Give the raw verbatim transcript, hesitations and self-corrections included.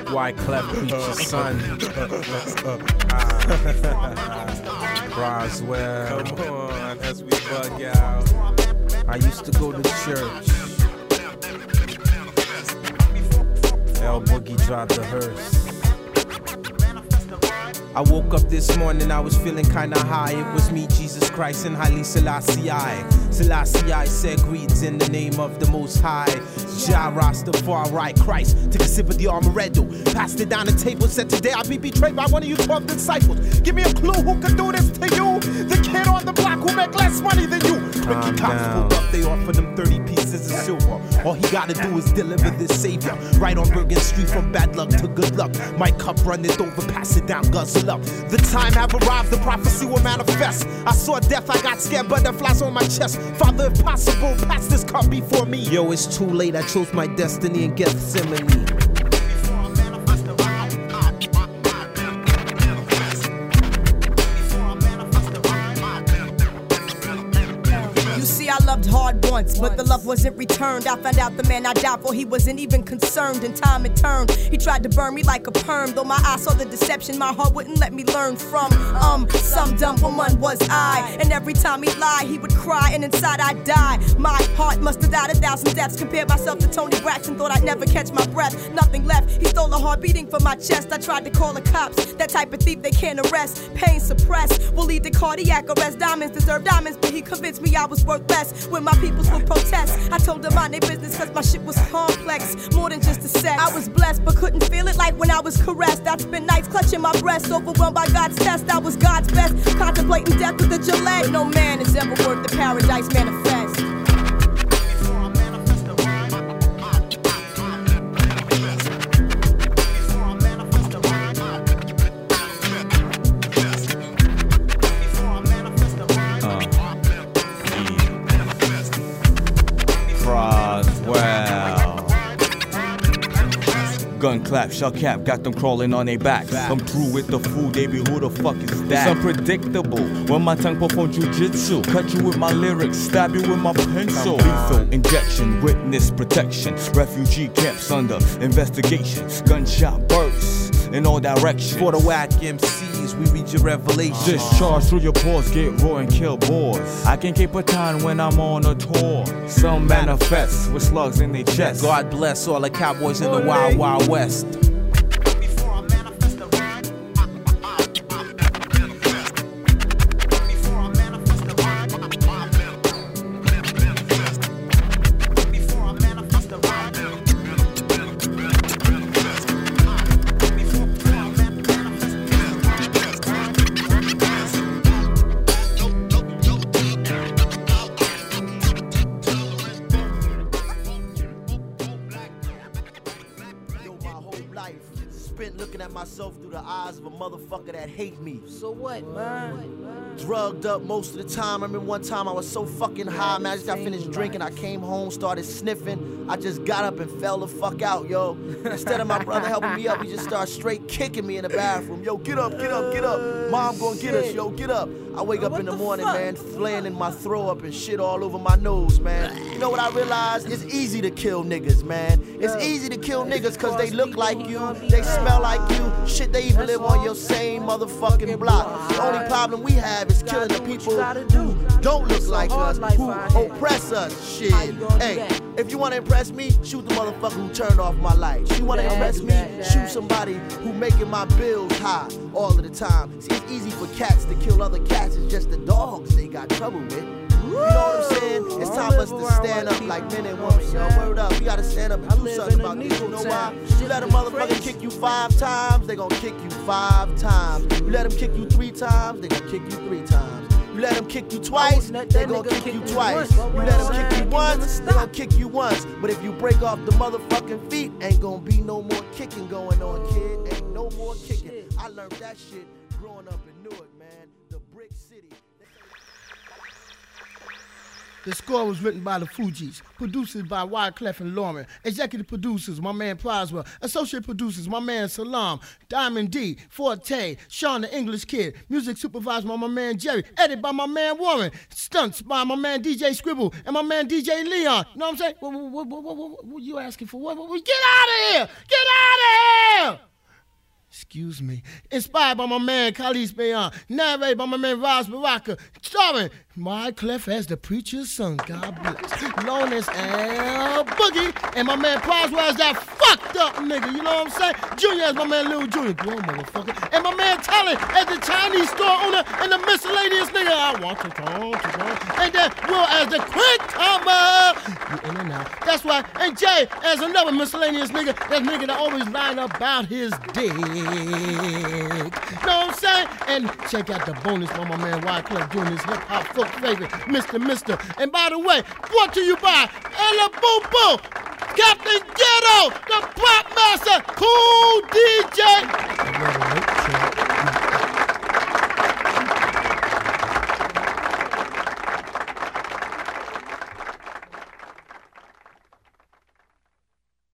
Wyclef Preacher's son. Roswell. Come on, as we bug out. I used to go to church. L Boogie drive the hearse. I woke up this morning, I was feeling kinda high. It was me, Jesus Christ, and Haile Selassie I. Selassie I said greetings in the name of the Most High. Jah Rastafari Christ took a sip of the Amaretto, passed it down the table, said today I'll be betrayed by one of you twelve disciples. Give me a clue who could do this to you. The kid on the block who make less money than you. Ricky Cox pulled up, they offered him thirty pieces of silver. All he gotta do is deliver this savior. Right on Bergen Street from bad luck to good luck. My cup runneth over, pass it down, guzzle up. The time have arrived, the prophecy will manifest. I saw death, I got scared, butterflies on my chest. Father, if possible, pass this cup before me. Yo, it's too late, I chose my destiny in Gethsemane. I loved hard once, but the love wasn't returned. I found out the man I died for, he wasn't even concerned. In time it turned, he tried to burn me like a perm. Though my eyes saw the deception, my heart wouldn't let me learn from Um, some dumb woman was I. And every time he'd lie, he would cry, and inside I'd die. My heart must have died a thousand deaths. Compared myself to Tony Braxton, thought I'd never catch my breath. Nothing left, he stole a heart beating from my chest. I tried to call the cops, that type of thief they can't arrest. Pain suppressed, will lead to cardiac arrest. Diamonds deserve diamonds, but he convinced me I was worthless. When my peoples would protest, I told them mind their business cause my shit was complex, more than just a sex. I was blessed but couldn't feel it like when I was caressed. I'd spend nights clutching my breast, overwhelmed by God's test. I was God's best, contemplating death with a Gillette. No man is ever worth the paradise manifest. Gun clap, shell cap, got them crawling on their backs. Come through with the food, they be who the fuck is that? It's unpredictable. When my tongue perform jujitsu, cut you with my lyrics, stab you with my pencil. Lethal injection, witness protection. Refugee camps under investigation. Gunshot bursts in all directions. For the whack M Cs, we read your revelation. Discharge through your pores, get raw and kill boys. I can keep a time when I'm on a tour. Some manifest with slugs in their chest. God bless all the cowboys in the wild, wild west. Motherfucker that hate me. So what, man? Drugged up most of the time. I remember one time I was so fucking high, man. I just got finished drinking. I came home, started sniffing. I just got up and fell the fuck out, yo. Instead of my brother helping me up, he just started straight kicking me in the bathroom. Yo, get up, get up, get up. Mom gonna get us, yo, get up. I wake up in the morning, man, flaying in my throw up and shit all over my nose, man. You know what I realized? It's easy to kill niggas, man. It's easy to kill niggas cause they look like you, they smell like you. Shit, they even live on your same motherfucking block. The only problem we have is killing the people who don't look like us, who oppress us. Shit. Hey, if you wanna impress me, shoot the motherfucker who turned off my lights. You wanna impress me, shoot somebody who making my bills high all of the time. See, it's easy for cats to kill other cats. It's just the dogs they got trouble with. You know what I'm saying? It's time for us to stand up like men and women. Yo, word up. We gotta stand up and do something about this. You know why? You let a motherfucker kick you five times, they gon' kick you five times. You let them kick you three times, they gon' kick you three times. You let them kick you twice, they gon' kick you twice. You let them kick you once, they gon' kick you once. But if you break off the motherfucking feet, ain't gon' be no more kicking going on, kid. Ain't no more kicking. I learned that shit growing up in Newark, man. The Brick City. The score was written by the Fugees, producers by Wyclef and Lauren, executive producers, my man Ploswell, associate producers, my man Salam, Diamond D, Forte, Sean the English Kid, music supervised by my man Jerry, edited by my man Warren, stunts by my man D J Scribble, and my man D J Leon. You know what I'm saying? What, what, what, what, what, what you asking for? What, what, what? Get out of here! Get out of here! Excuse me. Inspired by my man Khalis Bayan. Narrated by my man Raz Baraka. Starring Wyclef as the preacher's son. God bless. Known as L Boogie. And my man Ploswell as that fucked up nigga. You know what I'm saying? Junior as my man Lil Junior. Go on, motherfucker. And my man Tally as the Chinese store owner and the miscellaneous nigga. I want to go, to go. And then Will as the quick comer. You in and out. That's why. And Jay as another miscellaneous nigga. That nigga that always lying about his dick. You know what I'm saying? And check out the bonus by my man Wyclef doing his hip hop folk favorite, Mister Mister. And by the way, brought to you by Ella Boo Boo, Captain Ghetto, the Pop Master, Cool D J.